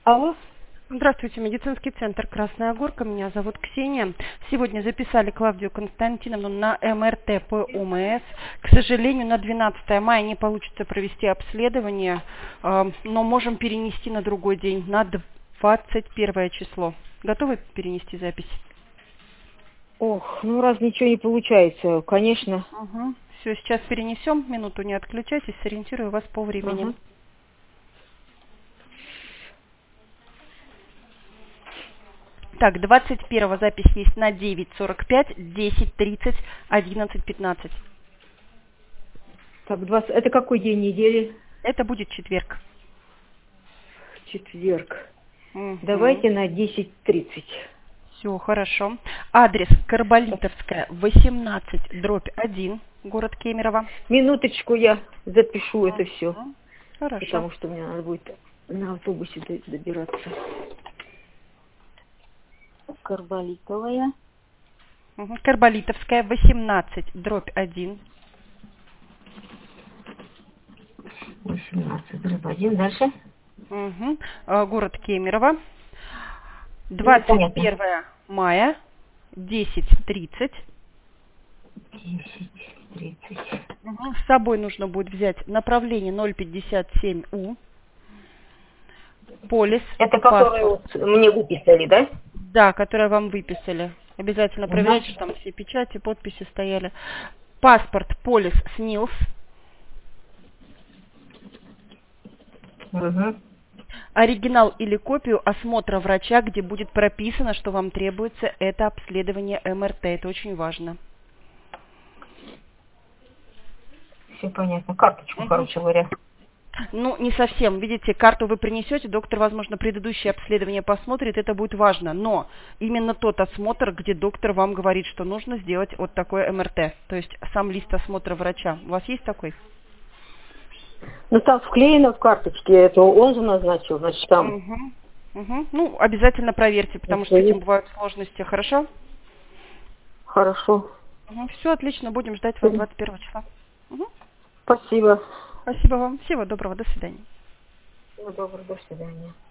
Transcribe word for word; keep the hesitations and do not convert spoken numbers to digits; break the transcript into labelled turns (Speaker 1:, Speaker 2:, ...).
Speaker 1: Алло.
Speaker 2: Здравствуйте, медицинский центр «Красная Горка». Меня зовут Ксения. Сегодня записали Клавдию Константиновну на эм эр тэ по о эм эс. К сожалению, на двенадцатое мая не получится провести обследование, э, но можем перенести на другой день, на двадцать первое число. Готовы перенести запись?
Speaker 1: Ох, ну раз ничего не получается, конечно.
Speaker 2: Угу. Все, сейчас перенесем. Минуту не отключайтесь, сориентирую вас по времени.
Speaker 1: Ага.
Speaker 2: Так, двадцать первого запись есть на девять сорок пять, десять тридцать, одиннадцать пятнадцать.
Speaker 1: Так, двадцать. Это какой день недели?
Speaker 2: Это будет четверг.
Speaker 1: Четверг.
Speaker 2: Угу.
Speaker 1: Давайте на десять тридцать.
Speaker 2: Все, хорошо. Адрес Карболитовская, восемнадцать, дробь один, город Кемерово.
Speaker 1: Минуточку, я запишу это все.
Speaker 2: Угу. Хорошо.
Speaker 1: Потому что мне надо будет на автобусе добираться. Карболитовая.
Speaker 2: Угу. Карболитовская, восемнадцать, дробь один.
Speaker 1: восемнадцать, дробь один. Дальше?
Speaker 2: Угу. Город Кемерово. двадцать первое мая, десять тридцать.
Speaker 1: десять тридцать.
Speaker 2: Угу. С собой нужно будет взять направление ноль пятьдесят семь У. Полис.
Speaker 1: Это который вот мне выписали, да?
Speaker 2: Да, которое вам выписали. Обязательно
Speaker 1: Угу.
Speaker 2: проверяйте, что там все печати, подписи стояли. Паспорт, полис, СНИЛС.
Speaker 1: Угу.
Speaker 2: Оригинал или копию осмотра врача, где будет прописано, что вам требуется это обследование эм эр тэ. Это очень важно.
Speaker 1: Все понятно. Карточку,
Speaker 2: Угу.
Speaker 1: короче говоря.
Speaker 2: Ну, не совсем. Видите, карту вы принесете, доктор, возможно, предыдущее обследование посмотрит, это будет важно. Но именно тот осмотр, где доктор вам говорит, что нужно сделать вот такое эм эр тэ. То есть сам лист осмотра врача. У вас есть такой?
Speaker 1: Ну, там вклеено в карточке, это он же назначил, значит, там.
Speaker 2: Угу. Угу. Ну, обязательно проверьте, потому что с этим бывают сложности. Хорошо?
Speaker 1: Хорошо.
Speaker 2: Угу. Все отлично, будем ждать вас двадцать первого числа. Угу.
Speaker 1: Спасибо.
Speaker 2: Спасибо вам. Всего доброго. До свидания.
Speaker 1: Всего доброго. До свидания.